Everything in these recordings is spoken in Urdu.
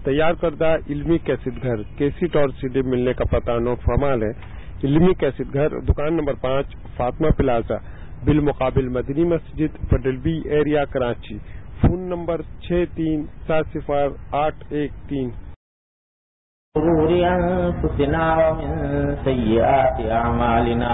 تیار کردہ علمی کیسٹ گھر کیسٹ اور CD ملنے کا پتہ نوٹ فرما لیں۔ علمی کیسٹ گھر، دکان نمبر 5، فاطمہ پلازا، بالمقابل Madani Masjid, federal B area, Karachi. Phone number 63708113۔ شرور أنفسنا ومن سيئات أعمالنا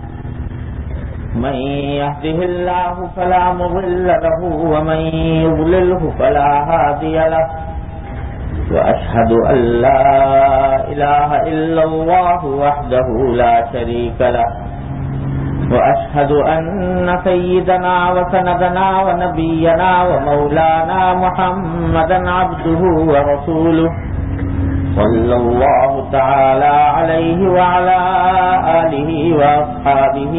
من يهده الله فلا مضل له ومن يضلله فلا هادي له وأشهد أن لا إله إلا الله وحده لا شريك له وأشهد أن سيدنا وسندنا ونبينا ومولانا محمدا عبده ورسوله صلى الله تعالى عليه وعلى آله وأصحابه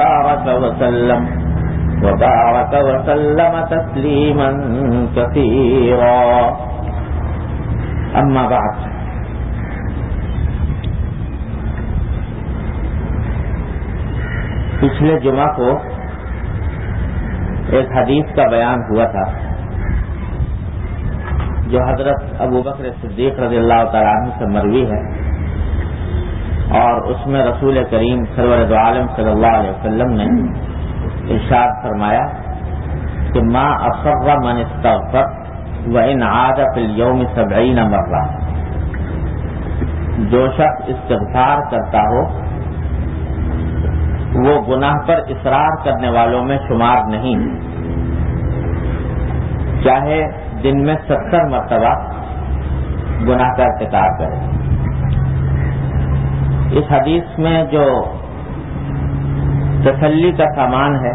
وبارك وسلم تسليما كثيرا أما بعد۔ پچھلے جمعہ کو ایک حدیث کا بیان ہوا تھا جو حضرت ابوبکر صدیق رضی اللہ تعالیٰ عنہ سے مروی ہے، اور اس میں رسول کریم سرور دو عالم صلی اللہ علیہ وسلم نے ارشاد فرمایا کہ ما اصر من استغفر وان عاد فی اليوم 70 مرہ، جو شخص استغفار کرتا ہو وہ گناہ پر اصرار کرنے والوں میں شمار نہیں، چاہے دن میں 70 مرتبہ گناہ کا ارتکاب کرے۔ اس حدیث میں جو تسلی کا سامان ہے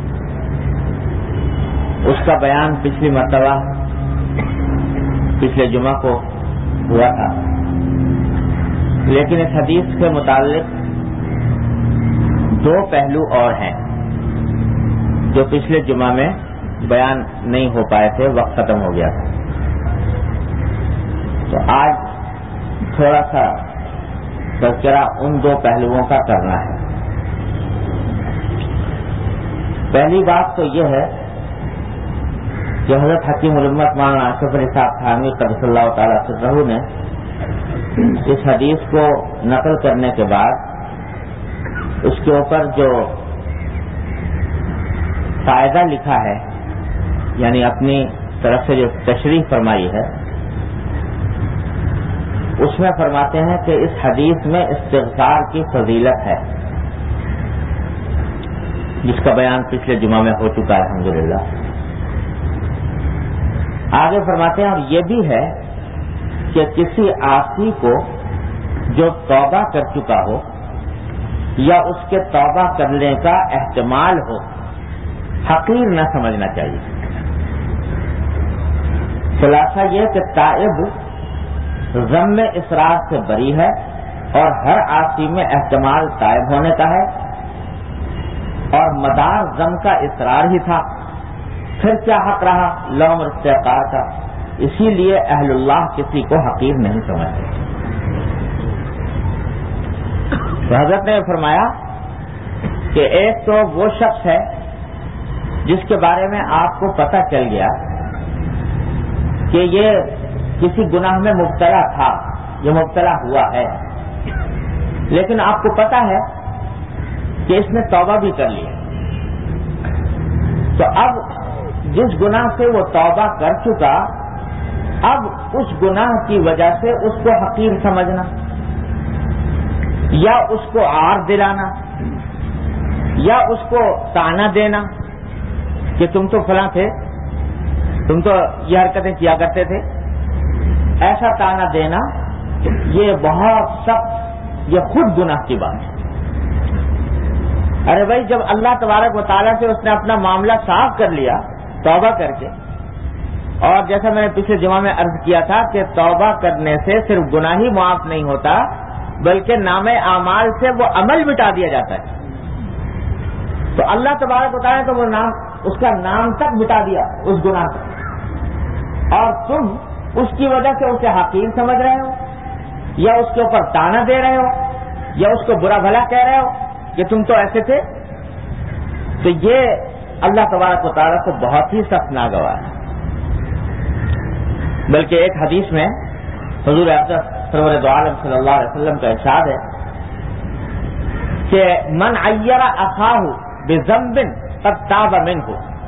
اس کا بیان پچھلی مرتبہ پچھلے جمعہ کو ہوا تھا، لیکن اس حدیث کے متعلق 2 پہلو اور ہیں جو پچھلے جمعہ میں بیان نہیں ہو پائے تھے، وقت ختم ہو گیا تھا، تو آج تھوڑا سا تذکرہ ان 2 پہلوؤں کا کرنا ہے۔ پہلی بات تو یہ ہے کہ حضرت حکیم الامت مولانا اشرف علی صاحب تھانوی قدس اللہ تعالیٰ سرہ نے اس حدیث کو نقل کرنے کے بعد اس کے اوپر جو فائدہ لکھا ہے، یعنی اپنی طرف سے جو تشریح فرمائی ہے، اس میں فرماتے ہیں کہ اس حدیث میں استغفار کی فضیلت ہے، جس کا بیان پچھلے جمعہ میں ہو چکا ہے الحمدللہ۔ آگے فرماتے ہیں اور یہ بھی ہے کہ کسی عاصی کو جو توبہ کر چکا ہو یا اس کے توبہ کرنے کا احتمال ہو، حقیر نہ سمجھنا چاہیے۔ خلاصہ یہ کہ تائب ذم اصرار سے بری ہے، اور ہر عاصی میں احتمال تائب ہونے کا ہے، اور مدار ذم کا اصرار ہی تھا، پھر کیا حق رہا لوم استحقار کا۔ اسی لیے اہل اللہ کسی کو حقیر نہیں سمجھتے۔ تو حضرت نے فرمایا کہ ایک تو وہ شخص ہے جس کے بارے میں آپ کو پتہ چل گیا کہ یہ کسی گناہ میں مبتلا تھا، یہ مبتلا ہوا ہے، لیکن آپ کو پتہ ہے کہ اس نے توبہ بھی کر لی، تو اب جس گناہ سے وہ توبہ کر چکا، اب اس گناہ کی وجہ سے اس کو حقیر سمجھنا یا اس کو عار دلانا یا اس کو طعنہ دینا کہ تم تو فلاں تھے، تم تو یہ حرکتیں کیا کرتے تھے، ایسا طعنہ دینا یہ بہت سخت، یہ خود گناہ کی بات ہے۔ ارے بھائی، جب اللہ تبارک و تعالیٰ سے اس نے اپنا معاملہ صاف کر لیا توبہ کر کے، اور جیسا میں نے پچھلے جمعہ میں عرض کیا تھا کہ توبہ کرنے سے صرف گناہ ہی معاف نہیں ہوتا بلکہ نام اعمال سے وہ عمل مٹا دیا جاتا ہے، تو اللہ تبارک و تعالیٰ نے تو وہ نام، اس کا نام تک مٹا دیا اس گناہ سے، اور تم اس کی وجہ سے اسے حقیر سمجھ رہے ہو یا اس کے اوپر طعنہ دے رہے ہو یا اس کو برا بھلا کہہ رہے ہو کہ تم تو ایسے تھے، تو یہ اللہ تبارک و تعالیٰ کو بہت ہی سخت ناگوار ہے۔ بلکہ ایک حدیث میں حضور اقدس سرور دو عالم صلی اللہ علیہ وسلم کا ارشاد ہے کہ من عیر اخاہ بذنب قد تاب منہ.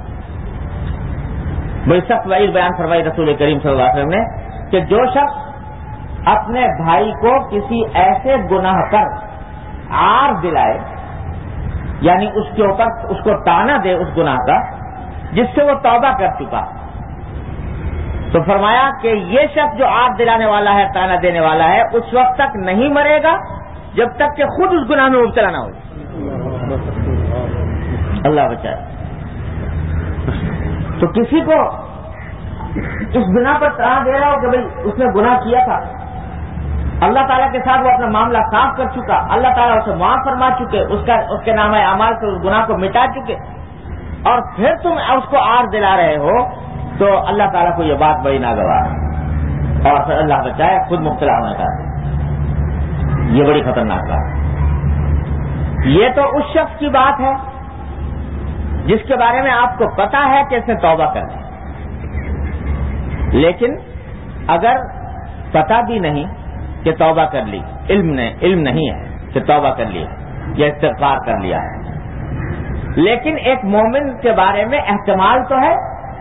بڑی سخت وعید بیان فرمائی رسول کریم صلی اللہ علیہ وسلم نے کہ جو شخص اپنے بھائی کو کسی ایسے گناہ پر عار دلائے، یعنی اس کے اوپر اس کو تانا دے اس گناہ کا جس سے وہ توبہ کر چکا، تو فرمایا کہ یہ شخص جو عار دلانے والا ہے، تانا دینے والا ہے، اس وقت تک نہیں مرے گا جب تک کہ خود اس گناہ میں مبتلا نہ ہو. اللہ بچائے. تو کسی کو اس بنا پر تانا دے رہا ہو کہ بھئی اس نے گناہ کیا تھا، اللہ تعالیٰ کے ساتھ وہ اپنا معاملہ صاف کر چکا، اللہ تعالیٰ اسے معاف فرما چکے، اس کے نامہ اعمال سے اس گناہ کو مٹا چکے، اور پھر تم اس کو عار دلا رہے ہو، تو اللہ تعالیٰ کو یہ بات بڑی ناگوار ہے، اور پھر اللہ بچائے خود مبتلا ہونے کا. یہ بڑی خطرناک بات ہے. یہ تو اس شخص کی بات ہے جس کے بارے میں آپ کو پتا ہے کہ اس نے توبہ کر لی، لیکن اگر پتا بھی نہیں کہ توبہ کر لی، علم نہیں ہے کہ توبہ کر لی یا استغفار کر لیا ہے، لیکن ایک مومن کے بارے میں احتمال تو ہے،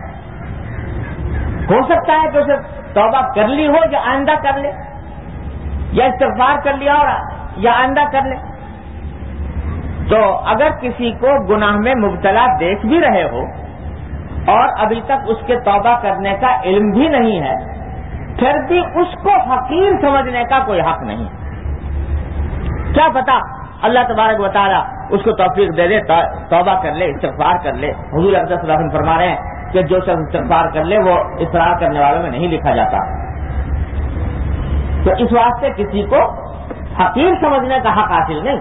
ہو سکتا ہے کہ اسے توبہ کر لی ہو یا آئندہ کر لے، یا استغفار کر لیا اور یا آئندہ کر لے. تو اگر کسی کو گناہ میں مبتلا دیکھ بھی رہے ہو اور ابھی تک اس کے توبہ کرنے کا علم بھی نہیں ہے، پھر بھی اس کو حقیر سمجھنے کا کوئی حق نہیں. کیا پتا اللہ تبارک و تعالیٰ اس کو توفیق دے دے، توبہ کر لے، استغفار کر لے. حضور اقدس صلی اللہ علیہ وسلم فرما رہے ہیں کہ جو شخص استغفار کر لے وہ اصرار کرنے والوں میں نہیں لکھا جاتا. تو اس واسطے کسی کو حقیر سمجھنے کا حق حاصل نہیں.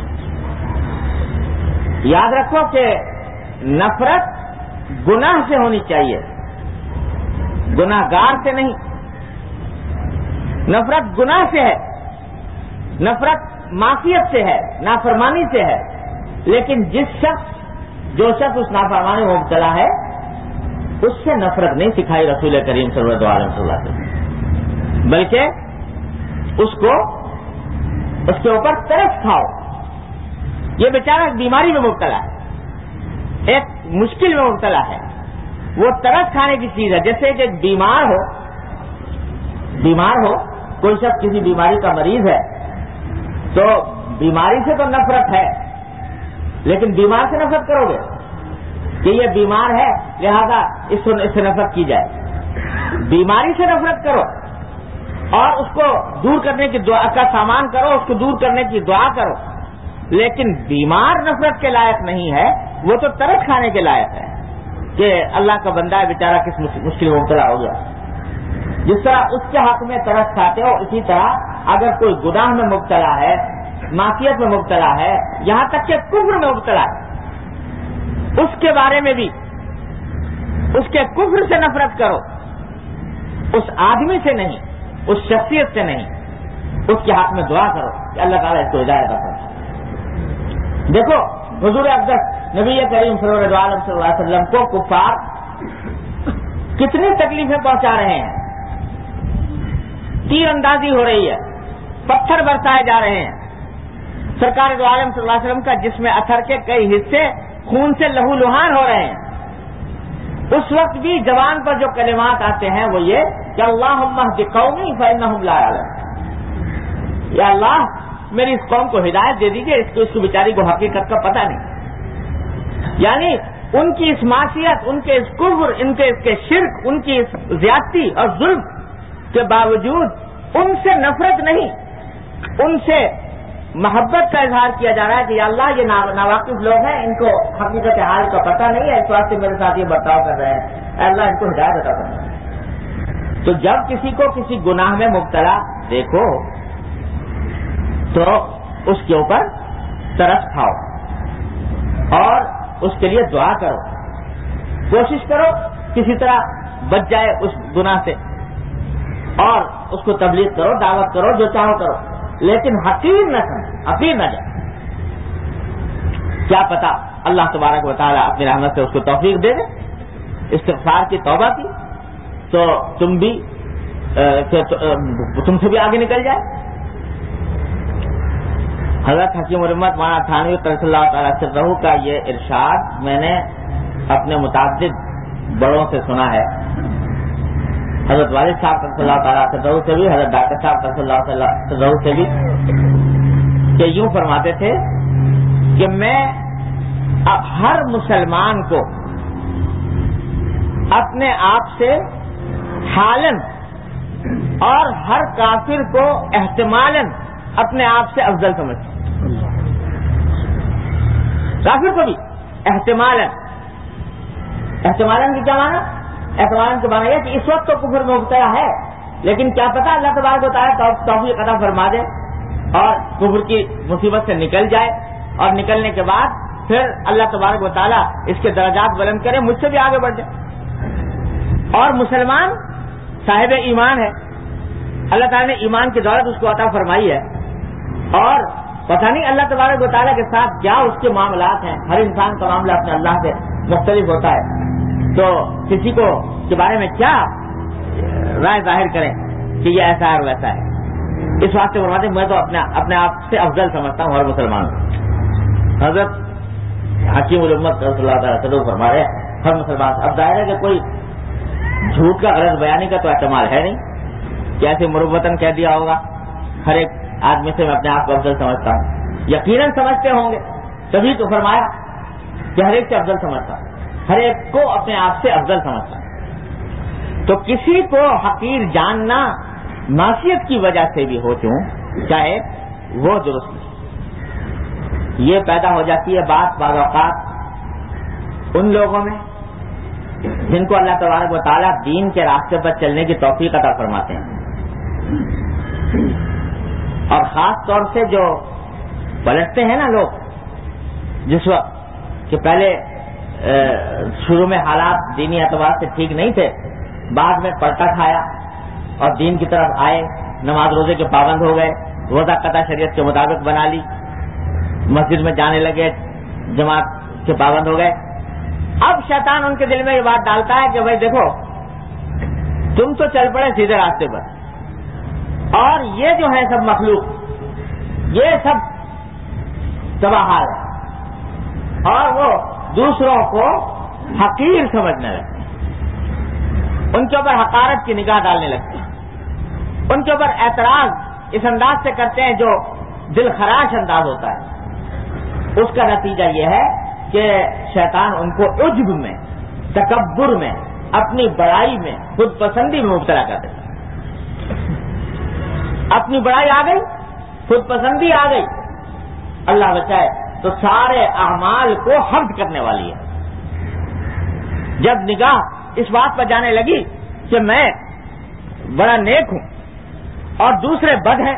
یاد رکھو کہ نفرت گناہ سے ہونی چاہیے، گناہ گار سے نہیں. نفرت گناہ سے ہے، نفرت معصیت سے ہے، نافرمانی سے ہے. لیکن جو شخص اس نافرمانی میں مبتلا ہے اس سے نفرت نہیں سکھائی رسول کریم صلی اللہ علیہ وسلم، بلکہ اس کے اوپر ترس کھاؤ. یہ بیچارہ ایک بیماری میں مبتلا ہے، ایک مشکل میں مبتلا ہے، وہ ترس کھانے کی چیز ہے. جیسے کہ بیمار ہو کوئی شخص کسی بیماری کا مریض ہے تو بیماری سے تو نفرت ہے، لیکن بیمار سے نفرت کرو گے کہ یہ بیمار ہے لہذا اس سے نفرت کی جائے. بیماری سے نفرت کرو اور اس کو دور کرنے کی دعا کا سامان کرو، اس کو دور کرنے کی دعا کرو. لیکن بیمار نفرت کے لائق نہیں ہے، وہ تو ترس کھانے کے لائق ہے کہ اللہ کا بندہ ہے بیچارہ کس مشکل میں مبتلا ہو گیا. جس طرح اس کے حق میں ترس کھاتے ہو، اسی طرح اگر کوئی گناہ میں مبتلا ہے، معصیت میں مبتلا ہے، یہاں تک کہ کفر میں مبتلا ہے، اس کے بارے میں بھی اس کے کفر سے نفرت کرو، اس آدمی سے نہیں، اس شخصیت سے نہیں. اس کے حق میں دعا کرو کہ اللہ تعالیٰ اس کو ہدایت عطا فرمائے. دیکھو حضور اقدس نبی کریم صلی اللہ علیہ وسلم کو کفار کتنی تکلیفیں پہنچا رہے ہیں. تیر اندازی ہو رہی ہے، پتھر برسائے جا رہے ہیں. سرکار دو عالم صلی اللہ علیہ وسلم کا جسم اثر کے کئی حصے خون سے لہو لہان ہو رہے ہیں. اس وقت بھی زبان پر جو کلمات آتے ہیں وہ یہ کہ اللہم اہد قومی فانہم لا یعلمون، یا اللہ میری اس قوم کو ہدایت دے دیجیے، اس کو بیچاری کو حقیقت کا پتہ نہیں. یعنی ان کی اس معصیت، ان کے اس کفر، ان کے اس کے شرک، ان کی اس زیادتی اور ظلم کے باوجود ان سے نفرت نہیں، ان سے محبت کا اظہار کیا جا رہا ہے کہ یا اللہ یہ ناواقف لوگ ہیں، ان کو حقیقت حال کا پتہ نہیں ہے، اس واسطے میرے ساتھ یہ برتاؤ کر رہے ہیں، اے اللہ ان کو ہدایت عطا فرما. تو جب کسی کو کسی گناہ میں مبتلا دیکھو تو اس کے اوپر ترس کھاؤ اور اس کے لیے دعا کرو، کوشش کرو کسی طرح بچ جائے اس گناہ سے، اور اس کو تبلیغ کرو، دعوت کرو، جو چاہو کرو، لیکن حقیر نہ جائے. کیا پتا اللہ تبارک و تعالیٰ اپنی رحمت سے اس کو توفیق دے دے، استغفار کی، توبہ کی، تو تم بھی کہ تم سے بھی آگے نکل جائے. حضرت حکیم الامت مولانا تھانوی قدس اللہ تعالیٰ سرہ کا یہ ارشاد میں نے اپنے متعدد بڑوں سے سنا ہے. حضرت والد صاحب قدس اللہ تعالیٰ سرہ سے بھی, حضرت ڈاکٹر صاحب قدس اللہ تعالیٰ سرہ سے بھی, کہ یوں فرماتے تھے کہ میں اب ہر مسلمان کو اپنے آپ سے حالاً اور ہر کافر کو احتمالاً اپنے آپ سے افضل سمجھتا ہوں. کافر کو بھی احتمالاً کی کیا معنی؟ احتمالاً کے معنی یہ کہ اس وقت تو کفر میں مبتلا ہے, لیکن کیا پتا اللہ تبارک و تعالیٰ توفیق عطا فرما دے اور کفر کی مصیبت سے نکل جائے, اور نکلنے کے بعد پھر اللہ تبارک و تعالیٰ اس کے درجات بلند کرے, مجھ سے بھی آگے بڑھ جائے. اور مسلمان صاحب ایمان ہے, اللہ تعالیٰ نے ایمان کی دولت اس کو عطا فرمائی ہے, اور پتہ نہیں اللہ تبارک و تعالیٰ کے ساتھ کیا اس کے معاملات ہیں. ہر انسان کا معاملہ اپنے اللہ سے مختلف ہوتا ہے, تو کسی کو کے بارے میں کیا رائے ظاہر کریں کہ یہ ایسا ہے اور ویسا ہے. اس واسطے فرماتے میں تو اپنے آپ سے افضل سمجھتا ہوں ہر مسلمان کو. حضرت حکیم الامت صلی اللہ تعالیٰ وسلم فرما رہے ہر مسلمان. اب ظاہر ہے کہ کوئی جھوٹ کا غلط بیانی کا تو احتمال ہے نہیں کہ ایسے مروتاً کہہ دیا ہوگا ہر ایک آدمی سے میں اپنے آپ کو افضل سمجھتا ہوں. یقیناً سمجھتے ہوں گے, تبھی تو فرمایا کہ ہر ایک سے افضل سمجھتا ہوں, ہر ایک کو اپنے آپ سے افضل سمجھتا ہوں. تو کسی کو حقیر جاننا معصیت کی وجہ سے بھی ہو چوں چاہے وہ درست نہیں, یہ پیدا ہو جاتی ہے بات بعض اوقات ان لوگوں میں جن کو اللہ تبارک و تعالیٰ دین کے راستے پر چلنے کی توفیق عطا فرماتے ہیں, اور خاص طور سے جو پلٹتے ہیں نا لوگ, جس وقت کہ پہلے شروع میں حالات دینی اعتبار سے ٹھیک نہیں تھے, بعد میں پلٹا کھایا اور دین کی طرف آئے, نماز روزے کے پابند ہو گئے, روزہ قطع شریعت کے مطابق بنا لی, مسجد میں جانے لگے, جماعت کے پابند ہو گئے. اب شیطان ان کے دل میں یہ بات ڈالتا ہے کہ بھائی دیکھو تم تو چل پڑے سیدھے راستے پر, اور یہ جو ہے سب مخلوق یہ سب تباہ ہے, اور وہ دوسروں کو حقیر سمجھنے لگتے ہیں, ان کے اوپر حقارت کی نگاہ ڈالنے لگتے ہیں, ان کے اوپر اعتراض اس انداز سے کرتے ہیں جو دل خراش انداز ہوتا ہے. اس کا نتیجہ یہ ہے کہ شیطان ان کو عجب میں, تکبر میں, اپنی بڑائی میں, خود پسندی میں مبتلا کر دیتا ہے. اپنی بڑائی آ گئی, خود پسندی آ گئی, اللہ بچائے, تو سارے اعمال کو حفظ کرنے والی ہے. جب نگاہ اس بات پر جانے لگی کہ میں بڑا نیک ہوں اور دوسرے بد ہیں,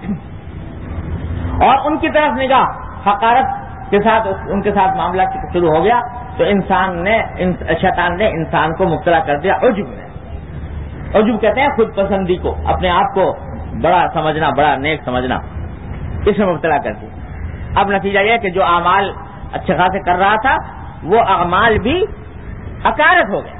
اور ان کی طرف نگاہ حقارت کے ساتھ ان کے ساتھ معاملہ شروع ہو گیا, تو شیطان نے انسان کو مبتلا کر دیا عجب میں. عجب کہتے ہیں خود پسندی کو, اپنے آپ کو بڑا سمجھنا, بڑا نیک سمجھنا, اس میں مبتلا کر دیا. اب نتیجہ یہ کہ جو اعمال اچھے خاصے کر رہا تھا وہ اعمال بھی حقارت ہو گئے,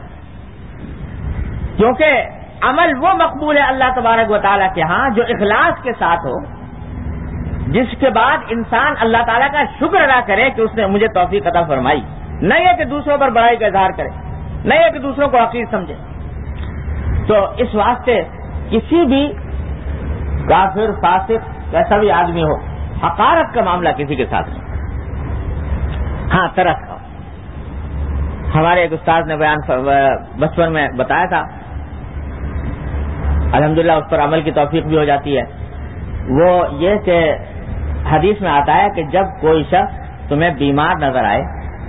کیونکہ عمل وہ مقبول ہے اللہ تبارک و تعالیٰ کے ہاں جو اخلاص کے ساتھ ہو, جس کے بعد انسان اللہ تعالیٰ کا شکر ادا کرے کہ اس نے مجھے توفیق عطا فرمائی, نہ یہ کہ دوسروں پر بڑائی کا اظہار کرے, نہ یہ کہ دوسروں کو حقیر سمجھے. تو اس واسطے کسی بھی کافر, فاسق, کیسا بھی آدمی ہو, حقارت کا معاملہ کسی کے ساتھ نہیں. ہاں ترس کا, ہمارے ایک استاد نے بیان بچپن میں بتایا تھا, الحمدللہ اس پر عمل کی توفیق بھی ہو جاتی ہے. وہ یہ کہ حدیث میں آتا ہے کہ جب کوئی شخص تمہیں بیمار نظر آئے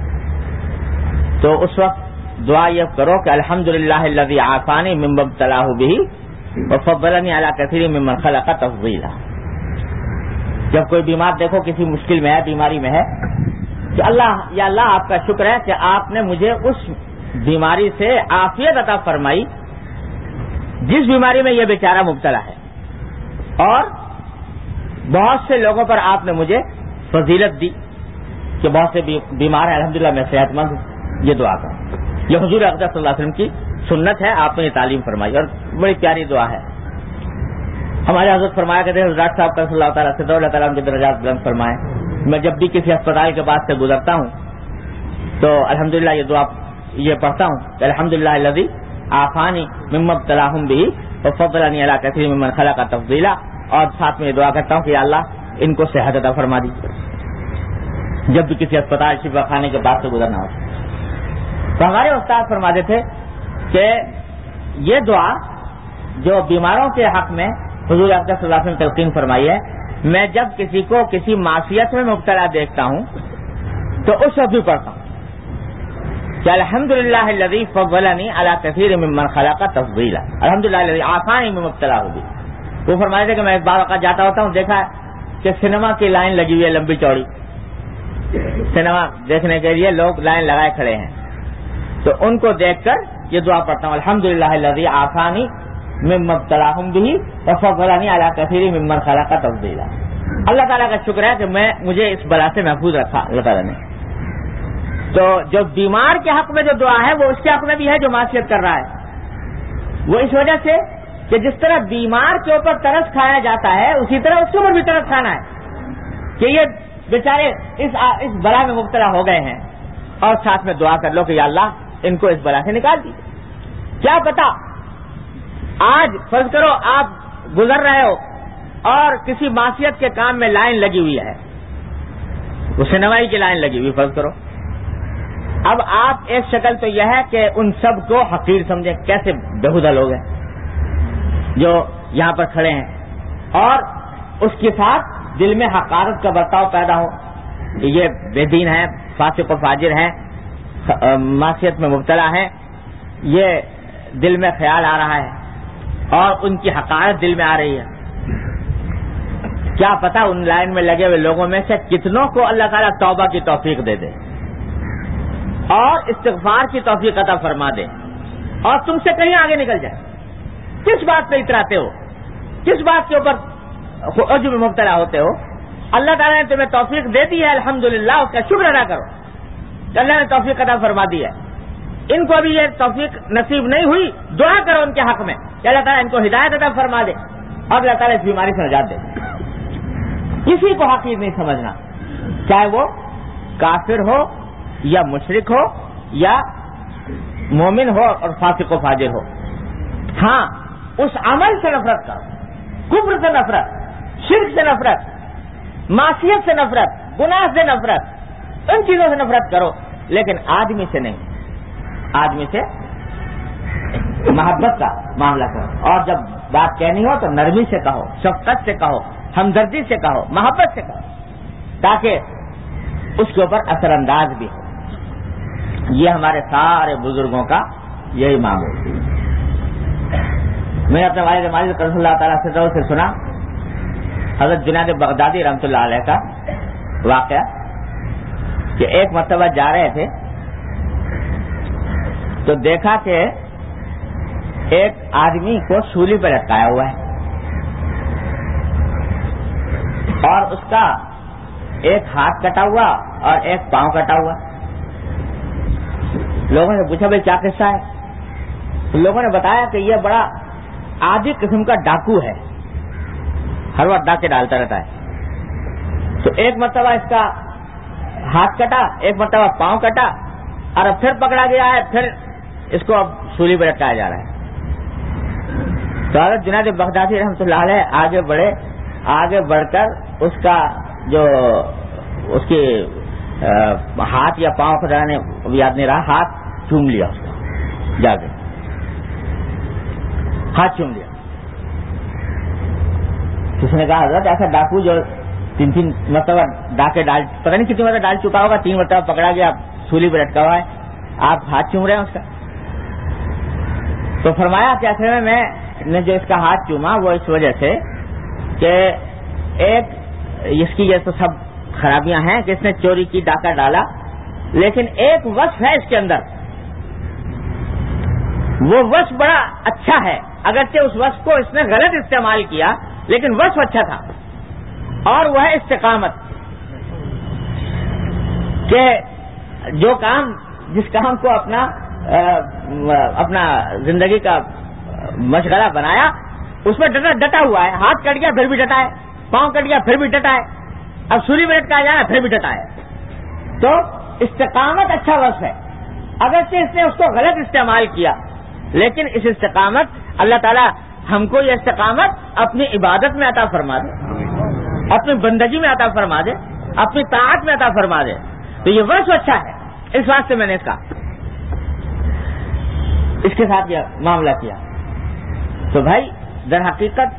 تو اس وقت دعا یہ کرو کہ الحمدللہ الذی عافانی مما ابتلاہ بہ وفضلنی علی کثیر ممن خلق تفضیلا. جب کوئی بیمار دیکھو کسی مشکل میں ہے, بیماری میں ہے, کہ یا اللہ آپ کا شکر ہے کہ آپ نے مجھے اس بیماری سے عافیت عطا فرمائی جس بیماری میں یہ بیچارہ مبتلا ہے, اور بہت سے لوگوں پر آپ نے مجھے فضیلت دی کہ بہت سے بیمار ہیں, الحمدللہ میں صحت مند ہوں. یہ دعا کروں, یہ حضور اقدس صلی اللہ علیہ وسلم کی سنت ہے, آپ نے یہ تعلیم فرمائی, اور بڑی پیاری دعا ہے. ہمارے حضرت فرمایا کرتے ہیں حضرت صاحب کا صلی اللہ تعالیٰ سے اللہ تعالیٰ ان کے درجات بلند فرمائے. میں جب بھی کسی اسپتال کے بعد سے گزرتا ہوں تو الحمدللہ یہ دعا یہ پڑھتا ہوں کہ الحمدللہ الذی عافانی مما ابتلاہم بہ وفضلنی علی کثیر ممن خلق تفضیلا, اور ساتھ میں یہ دعا کرتا ہوں کہ یا اللہ ان کو صحت عطا فرما دی جب بھی کسی اسپتال شفا خانے کے بعد سے گزرنا ہو. تو ہمارے استاد فرماتے تھے کہ یہ دعا جو بیماروں کے حق میں حضور اقدس صلی اللہ علیہ وسلم نے تلقین فرمائی ہے, میں جب کسی کو کسی معصیت میں مبتلا دیکھتا ہوں تو اس وقت بھی پڑھتا ہوں کہ الحمدللہ الذی فضلنی علی کثیر ممن خلق تفضیلا, الحمدللہ الذی عافانی مما ابتلاہ بہ. وہ فرماتے تھے کہ میں بعض اوقات جاتا ہوتا ہوں, دیکھا کہ سنیما کی لائن لگی ہوئی ہے لمبی چوڑی, سنیما دیکھنے کے لیے لوگ لائن لگائے کھڑے ہیں, تو ان کو دیکھ کر یہ دعا پڑھتا ہوں الحمدللہ الذی عافانی مما ابتلاہم بہ وفضلنی علی کثیر ممن خلق تفضیلا. اللہ تعالیٰ کا شکر ہے کہ مجھے اس بلا سے محفوظ رکھا اللہ تعالیٰ نے. تو جو بیمار کے حق میں جو دعا ہے وہ اس کے حق میں بھی ہے جو معصیت کر رہا ہے. وہ اس وجہ سے کہ جس طرح بیمار کے اوپر ترس کھایا جاتا ہے اسی طرح اس کے اوپر بھی ترس کھانا ہے کہ یہ بیچارے اس بلا میں مبتلا ہو گئے ہیں, اور ساتھ میں دعا کر لو کہ یا اللہ ان کو اس بلا سے نکال دیجیے. کیا پتا آج فرض کرو آپ گزر رہے ہو اور کسی معصیت کے کام میں لائن لگی ہوئی ہے, وہ سنوائی کی لائن لگی ہوئی فرض کرو. اب آپ ایک شکل تو یہ ہے کہ ان سب کو حقیر سمجھیں, کیسے بےہودہ لوگ ہیں جو یہاں پر کھڑے ہیں, اور اس کے ساتھ دل میں حقارت کا برتاؤ پیدا ہو, یہ بے دین ہے, فاسق و فاجر ہیں, معصیت میں مبتلا ہے, یہ دل میں خیال آ رہا ہے اور ان کی حقارت دل میں آ رہی ہے. کیا پتا ان لائن میں لگے ہوئے لوگوں میں سے کتنوں کو اللہ تعالیٰ توبہ کی توفیق دے دے اور استغفار کی توفیق عطا فرما دے اور تم سے کہیں آگے نکل جائے. کس بات پہ اتراتے ہو, کس بات کے اوپر عجب میں مبتلا ہوتے ہو؟ اللہ تعالیٰ نے تمہیں توفیق دے دی ہے, الحمدللہ اس کا شکر ادا کرو کہ اللہ نے توفیق عطا فرما دی ہے. ان کو ابھی یہ توفیق نصیب نہیں ہوئی, دعا کرو ان کے حق میں کہ اللہ تعالیٰ ان کو ہدایت عطا فرما دے اور اللہ تعالیٰ اس بیماری سے نجات دے. کسی کو حقیر نہیں سمجھنا, چاہے وہ کافر ہو یا مشرک ہو یا مومن ہو اور فاسق و فاجر ہو. ہاں اس عمل سے نفرت کرو, کفر سے نفرت, شرک سے نفرت, معصیت سے نفرت, گناہ سے نفرت, ان چیزوں سے نفرت کرو, لیکن آدمی سے نہیں. آدمی سے محبت کا معاملہ کرو, اور جب بات کہنی ہو تو نرمی سے کہو, شفقت سے کہو, ہمدردی سے کہو, محبت سے کہو, تاکہ اس کے اوپر اثر انداز بھی ہو. یہ ہمارے سارے بزرگوں کا یہی معمول. میں نے اپنے والد ماجد رضی اللہ تعالیٰ سے سنا حضرت جنید بغدادی رحمۃ اللہ علیہ کا واقعہ کہ ایک مرتبہ جا رہے تھے تو دیکھا کہ ایک آدمی کو سولی پہ لٹکایا ہوا ہے اور اس کا ایک ہاتھ کٹا ہوا اور ایک پاؤں کٹا ہوا. لوگوں نے پوچھا بھائی کیا قصہ ہے؟ تو لوگوں نے بتایا کہ یہ بڑا عادی قسم کا ڈاکو ہے, ہر وقت ڈاکے ڈالتا رہتا ہے. تو ایک مرتبہ اس کا ہاتھ کٹا, ایک مرتبہ پاؤں کٹا, اور اب پھر پکڑا گیا ہے, پھر اس کو اب سولی پہ لٹکایا جا رہا ہے. تو حضرت جنید بغدادی رحمۃ اللہ علیہ آگے بڑھے, آگے بڑھ کر اس کا جو اس کے ہاتھ یا پاؤں کو نے یاد نہیں رہا, ہاتھ چوم لیا اس کا, جا کے ہاتھ چوم لیا. اس نے کہا حضرت ایسا ڈاکو جو 3 مرتبہ ڈاکے ڈال, پتہ نہیں کتنی مرتبہ ڈال چکا ہوگا, 3 مرتبہ پکڑا گیا, سولی پہ لٹکا ہوا ہے, آپ ہاتھ چوم رہے ہیں اس کا. تو فرمایا کہ اصل میں نے جو اس کا ہاتھ چوما وہ اس وجہ سے کہ ایک اس کی یہ تو سب خرابیاں ہیں کہ اس نے چوری کی, ڈاکہ ڈالا, لیکن ایک وصف ہے اس کے اندر, وہ وصف بڑا اچھا ہے, اگرچہ اس وصف کو اس نے غلط استعمال کیا لیکن وصف اچھا تھا, اور وہ ہے استقامت. کہ جو کام, جس کام کو اپنا زندگی کا مشغلہ بنایا اس میں ڈٹا ہوا ہے, ہاتھ کٹ گیا پھر بھی ڈٹا ہے, پاؤں کٹ گیا پھر بھی ڈٹا ہے, اب سولی میں لٹکا جائے پھر بھی ڈٹا ہے. تو استقامت اچھا لفظ ہے, اگرچہ اس نے اس کو غلط استعمال کیا, لیکن اس استقامت اللہ تعالیٰ ہم کو یہ استقامت اپنی عبادت میں عطا فرما دے, اپنی بندگی میں عطا فرما دے, اپنی طاعت میں عطا فرما دے. تو یہ وصف اچھا ہے, اس واسطے میں نے اس کے ساتھ یہ معاملہ کیا. تو بھائی در حقیقت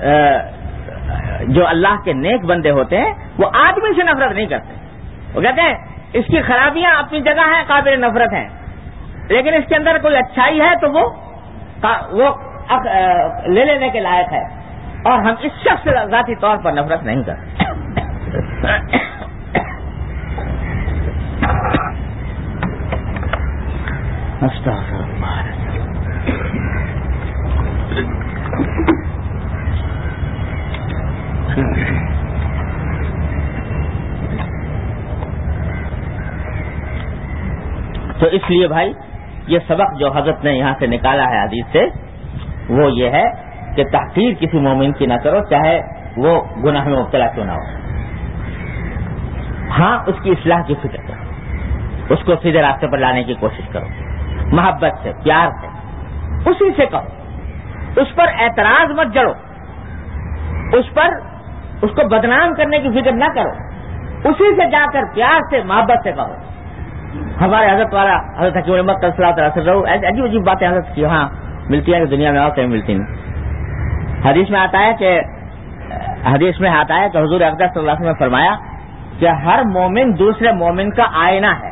جو اللہ کے نیک بندے ہوتے ہیں وہ آدمی سے نفرت نہیں کرتے. وہ کہتے ہیں اس کی خرابیاں اپنی جگہ ہیں, قابل نفرت ہیں, لیکن اس کے اندر کوئی اچھائی ہے تو وہ لے لینے کے لائق ہے, اور ہم اس شخص سے ذاتی طور پر نفرت نہیں کرتے. تو اس لیے بھائی یہ سبق جو حضرت نے یہاں سے نکالا ہے حدیث سے, وہ یہ ہے کہ تحقیر کسی مومن کی نہ کرو, چاہے وہ گناہ میں مبتلا کیوں نہ ہو. ہاں اس کی اصلاح کی فکر کرو, اس کو سیدھے راستے پر لانے کی کوشش کرو, محبت سے, پیار سے, اسی سے کہو, اس پر اعتراض مت جڑو, اس کو بدنام کرنے کی فکر نہ کرو, اسی سے جا کر پیار سے, محبت سے کہو. ہمارے حضرت والا حضرت حکیم الامت صلی اللہ علیہ وسلم عجیب عجیب باتیں حضرت کی ہاں ملتی ہیں کہ دنیا میں اور کہیں ملتی نہیں. حدیث میں آتا ہے کہ حضور اقدس صلی اللہ علیہ وسلم نے فرمایا کہ ہر مومن دوسرے مومن کا آئینہ ہے.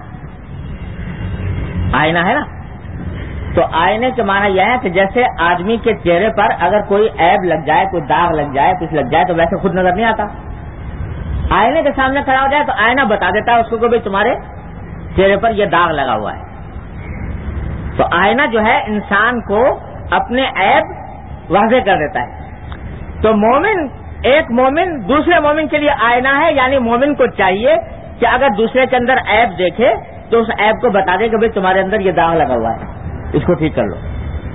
آئینہ ہے نا, تو آئینے کے معنی یہ ہے کہ جیسے آدمی کے چہرے پر اگر کوئی عیب لگ جائے, کوئی داغ لگ جائے, کچھ لگ جائے, تو ویسے خود نظر نہیں آتا. آئینے کے سامنے کھڑا ہو جائے تو آئینہ بتا دیتا ہے اس کو کہ بھائی تمہارے چہرے پر یہ داغ لگا ہوا ہے. تو آئینہ جو ہے انسان کو اپنے عیب واضح کر دیتا ہے. تو ایک مومن دوسرے مومن کے لیے آئینہ ہے, یعنی مومن کو چاہیے کہ اگر دوسرے کے اندر عیب دیکھے تو اس عیب کو بتا دے کہ بھائی تمہارے اندر یہ داغ لگا ہوا ہے, اس کو ٹھیک کر لو.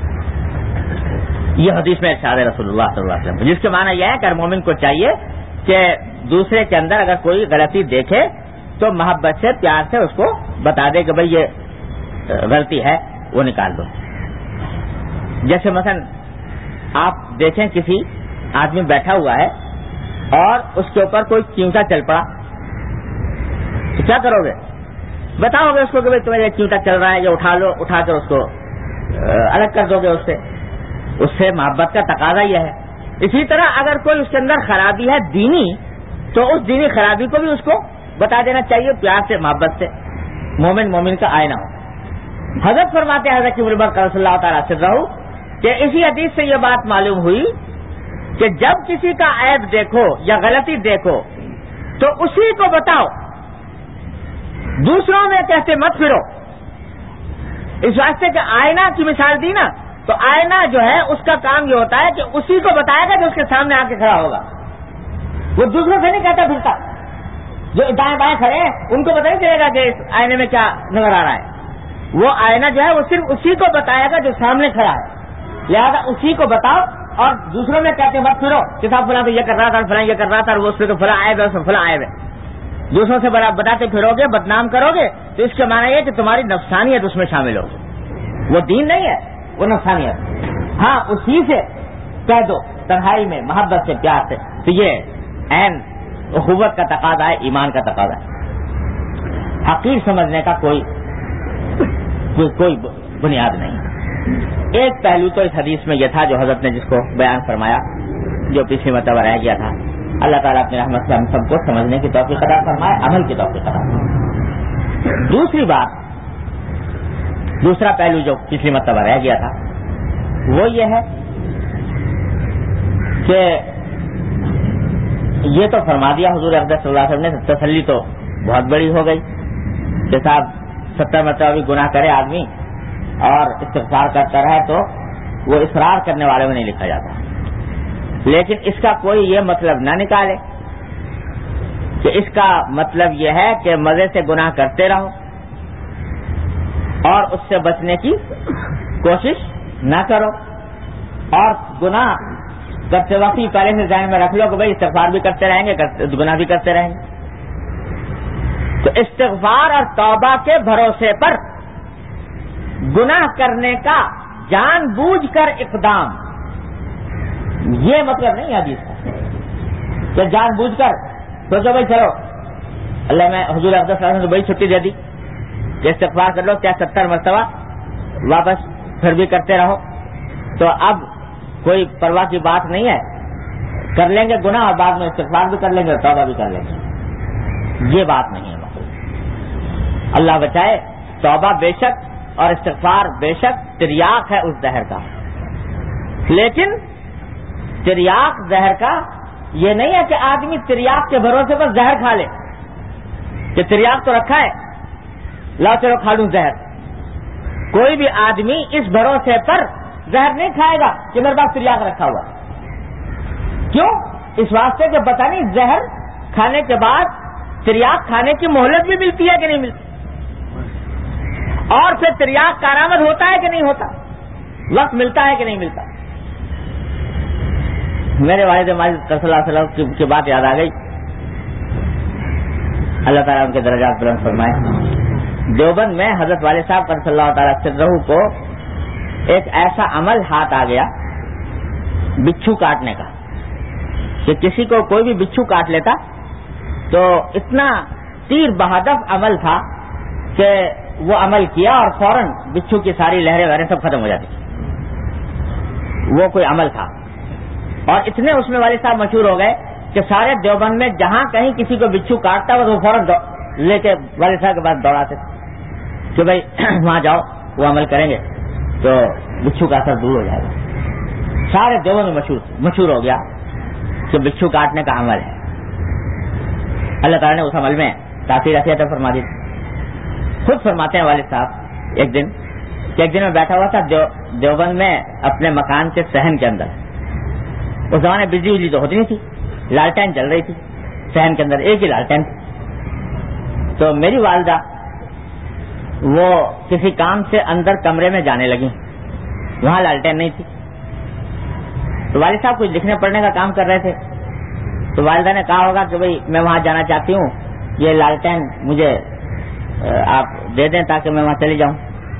یہ حدیث میں ارشاد رسول اللہ صلی اللہ علیہ وسلم, جس کے معنی یہ ہے کہ ہر مومن کو چاہیے کہ دوسرے کے اندر اگر کوئی غلطی دیکھے تو محبت سے, پیار سے اس کو بتا دے کہ بھئی یہ غلطی ہے, وہ نکال دو. جیسے مثلا آپ دیکھیں کسی آدمی بیٹھا ہوا ہے اور اس کے اوپر کوئی چیونٹا چل پڑا, تو کیا کرو گے؟ بتاؤ گے اس کو کہ بھئی تمہیں یہ چیونٹا چل رہا ہے, یہ اٹھا لو, اٹھا کر اس کو الگ کر دو گے. اس سے محبت کا تقاضا یہ ہے. اسی طرح اگر کوئی اس کے اندر خرابی ہے دینی, تو اس دینی خرابی کو بھی اس کو بتا دینا چاہیے, پیار سے, محبت سے. مومن کا آئینہ ہو. حضرت فرماتے ہیں حضرت کی برباد صلی اللہ تعالیٰ سے رہو کہ اسی حدیث سے یہ بات معلوم ہوئی کہ جب کسی کا عیب دیکھو یا غلطی دیکھو تو اسی کو بتاؤ, دوسروں میں کہتے مت پھرو. اس واسطے کہ آئینہ کی مثال دی نا, تو آئینہ جو ہے اس کا کام یہ ہوتا ہے کہ اسی کو بتائے گا جو اس کے سامنے آ کے کھڑا ہوگا. وہ دوسروں سے نہیں کہتا پھرتا. جو دائیں بائیں کھڑے ہیں ان کو پتہ نہیں چلے گا کہ اس آئینے میں کیا نظر آ رہا ہے. وہ آئینہ جو ہے وہ صرف اسی کو بتائے گا جو سامنے کھڑا ہے. لہذا اسی کو بتاؤ, اور دوسروں میں کہتے مت پھرو کہ صاحب فلاں تو یہ کر رہا تھا, فلاں یہ کر رہا تھا, وہ اس پہ تو فلاں عیب ہے, اس میں فلاں عیب ہے. دوسروں سے بتاتے پھرو گے, بدنام کرو گے, تو اس کے معنی یہ کہ تمہاری نفسانیت اس میں شامل ہوگی. وہ دین نہیں ہے, وہ نفسانیت. ہاں اسی سے کہہ دو تنہائی میں, محبت سے, پیار سے. تو یہ عین اخوت کا تقاضا ہے, ایمان کا تقاضا ہے. حقیر سمجھنے کا کوئی بنیاد نہیں. ایک پہلو تو اس حدیث میں یہ تھا جو حضرت نے جس کو بیان فرمایا, جو پچھلی مرتبہ رہ گیا تھا. اللہ تعالیٰ اپنی رحمت سے ہم سب کو سمجھنے کی توفیق عطا فرمائے, عمل کی توفیق عطا فرمائے. دوسری بات, دوسرا پہلو جو پچھلی مرتبہ رہ گیا تھا وہ یہ ہے کہ یہ تو فرما دیا حضور اقدس صلی اللہ علیہ وسلم نے, تسلی تو بہت بڑی ہو گئی کہ صاحب 70 مرتبہ بھی گناہ کرے آدمی اور استغفار کرتا رہے تو وہ اصرار کرنے والے میں نہیں لکھا جاتا. لیکن اس کا کوئی یہ مطلب نہ نکالے کہ اس کا مطلب یہ ہے کہ مزے سے گناہ کرتے رہو اور اس سے بچنے کی کوشش نہ کرو, اور گناہ کرتے وقت ہی پہلے سے ذہن میں رکھ لو کہ بھائی استغفار بھی کرتے رہیں گے، گناہ بھی کرتے رہیں گے. تو استغفار اور توبہ کے بھروسے پر گناہ کرنے کا جان بوجھ کر اقدام، یہ مطلب نہیں حدیث کا کہ جان بوجھ کر سوچو بھائی چلو اللہ میں حضور اقدس صلی اللہ علیہ وسلم نے بڑی چھٹی دے دی کہ استغفار کر لو، کیا 70 مرتبہ واپس پھر بھی کرتے رہو، تو اب کوئی پرواہ کی بات نہیں ہے، کر لیں گے گناہ اور بعد میں استغفار بھی کر لیں گے اور توبہ بھی کر لیں گے. یہ بات نہیں ہے. اللہ بچائے. توبہ بے شک اور استغفار بے شک تریاق ہے اس زہر کا، لیکن تریاق زہر کا یہ نہیں ہے کہ آدمی تریاق کے بھروسے پر زہر کھا لے کہ تریاق تو رکھا ہے لاؤ چلو کھا لوں زہر. کوئی بھی آدمی اس بھروسے پر زہر نہیں کھائے گا کہ میرے پاس تریاق رکھا ہوا. کیوں؟ اس واسطے کہ پتہ نہیں زہر کھانے کے بعد تریاق کھانے کی مہلت بھی ملتی ہے کہ نہیں ملتی، اور پھر تریاق کارآمد ہوتا ہے کہ نہیں ہوتا، وقت ملتا ہے کہ نہیں ملتا. میرے والد ماجد صلی اللہ علیہ وسلم کی بات یاد آ گئی، اللہ تعالیٰ ان کے درجات بلند فرمائے. دیوبند میں حضرت والد صاحب صلی اللہ تعالیٰ سرہ کو ایک ایسا عمل ہاتھ آ گیا بچھو کاٹنے کا کہ کسی کو کوئی بھی بچھو کاٹ لیتا تو اتنا تیر بہدف عمل تھا کہ وہ عمل کیا اور فوراً بچھو کی ساری لہریں وغیرہ سب ختم ہو جاتی. وہ کوئی عمل تھا اور اتنے اس میں والد صاحب مشہور ہو گئے کہ سارے دیوبند میں جہاں کہیں کسی کو بچھو کاٹتا وہ فوراً لے کے والد صاحب کے پاس دوڑاتے کہ بھائی وہاں جاؤ وہ عمل کریں گے تو بچھو کا اثر دور ہو جائے گا. سارے دیوبند میں مشہور ہو گیا کہ بچھو کاٹنے کا عمل ہے. اللہ تعالیٰ نے اس عمل میں تاثیر عطا فرما دی. خود فرماتے ہیں والد صاحب ایک دن میں بیٹھا ہوا تھا دیوبند میں اپنے مکان کے صحن کے اندر. اس زمانے بجلی تو ہوتی نہیں تھی، لالٹین چل رہی تھی صحن کے اندر، ایک ہی لالٹین تھی. تو میری والدہ وہ کسی کام سے اندر کمرے میں جانے لگی، وہاں لالٹین نہیں تھی. تو والد صاحب کچھ لکھنے پڑھنے کا کام کر رہے تھے. تو والدہ نے کہا ہوگا کہ بھئی میں وہاں جانا چاہتی ہوں، یہ لالٹین مجھے آپ دے دیں تاکہ میں وہاں چلی جاؤں.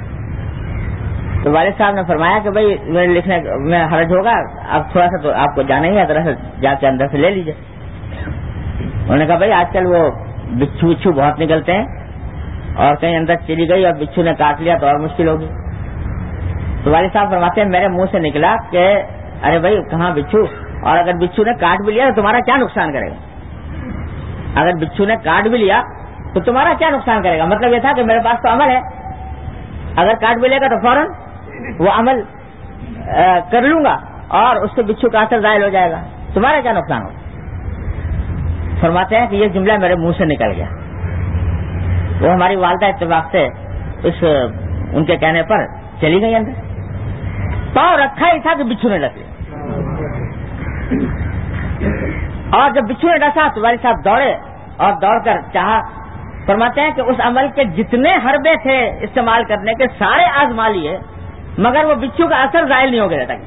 تو والد صاحب نے فرمایا کہ بھئی میرے لکھنے میں حرج ہوگا، اب تھوڑا سا تو آپ کو جانا ہی ہے، ذرا سا جا کے اندر سے لے لیجیے. انہوں نے کہا بھئی آج کل وہ بچھو بہت نکلتے ہیں اور کہیں اندر چلی گئی اور بچھو نے کاٹ لیا تو اور مشکل ہوگی. تو والد صاحب فرماتے ہیں میرے منہ سے نکلا کہ ارے بھائی کہاں بچھو، اور اگر بچھو نے کاٹ بھی لیا تو تمہارا کیا نقصان کرے گا، اگر بچھو نے کاٹ بھی لیا تو تمہارا کیا نقصان کرے گا. مطلب یہ تھا کہ میرے پاس تو عمل ہے، اگر کاٹ بھی لے گا تو فوراً وہ عمل کر لوں گا اور اس کے بچھو کا اثر ظاہر ہو جائے گا، تمہارا کیا نقصان ہوگا. فرماتے ہیں کہ یہ جملہ میرے منہ سے نکل گیا. وہ ہماری والدہ اتفاق سے ان کے کہنے پر چلی گئی اندر. پاؤں رکھا ہی تھا کہ بچھو نے ڈس لیا، اور جب بچھو نے ڈسا تو والد صاحب دوڑے اور دوڑ کر چاہا. فرماتے ہیں کہ اس عمل کے جتنے حربے تھے استعمال کرنے کے سارے آزما لیے مگر وہ بچھو کا اثر ظاہر نہیں ہو گیا تھا.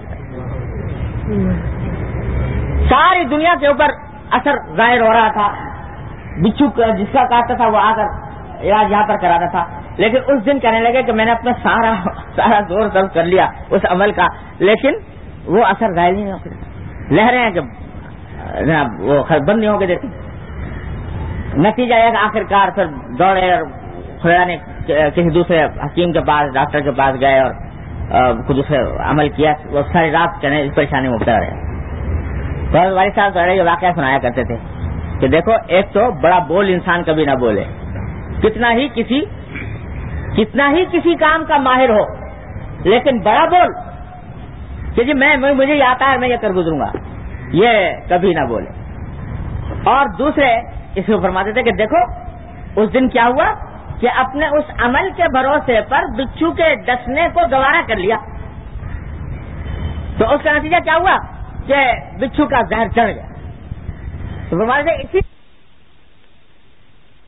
ساری دنیا کے اوپر اثر ظاہر ہو رہا تھا، بچھو جس کا کاٹتا تھا وہ آ کر یہاں پر کراتا تھا. لیکن اس دن کہنے لگے کہ میں نے اپنا سارا زور صرف کر لیا اس عمل کا، لیکن وہ اثر ظاہر نہیں ہو گیا. لہریں ہیں کہ وہ بند نہیں ہو کے دیتی. نتیجہ یہ کہ آخر کار پھر دوڑے اور خدا نے کسی دوسرے حکیم کے پاس ڈاکٹر کے پاس گئے اور خود اسے عمل کیا. وہ ساری رات کہنے اس پریشانی میں مبتلا رہے. بہت والد صاحب یہ واقعہ سنایا کرتے تھے کہ دیکھو ایک تو بڑا بول انسان کبھی نہ بولے، کتنا ہی کسی کام کا ماہر ہو، لیکن بڑا بول کہ جی مجھے یہ آتا ہے میں یہ کر گزروں گا، یہ کبھی نہ بولے. اور دوسرے اس کو فرماتے تھے کہ دیکھو اس دن کیا ہوا کہ اپنے اس عمل کے بھروسے پر بچھو کے ڈسنے کو گوارا کر لیا، تو اس کا نتیجہ کیا ہوا کہ بچھو کا زہر چڑھ گیا. تو فرماتے تھے اسی